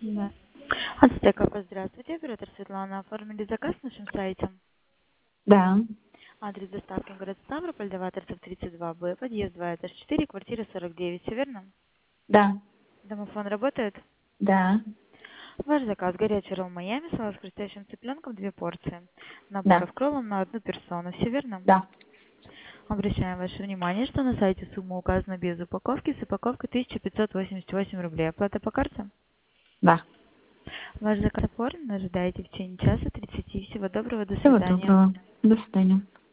Да. Ацтека, здравствуйте. Оператор Светлана. Оформили заказ на нашем сайте. Да. Адрес доставки город Ставрополь, Даваторцев 32Б, подъезд 2, этаж 4, квартира 49. Все верно? Да. Домофон работает? Да. Ваш заказ горячий ролл Майами, салат с хрустящим цыпленком, 2 порции. Да. Наборов кроллом на одну персону. Все верно? Да. Обращаем ваше внимание, что на сайте сумма указана без упаковки, с упаковкой 1588 рублей. Оплата по карте? Да. Ваш заказ оформлен, ожидаете в течение часа 30. Всего доброго, до Всего свидания. доброго. До свидания.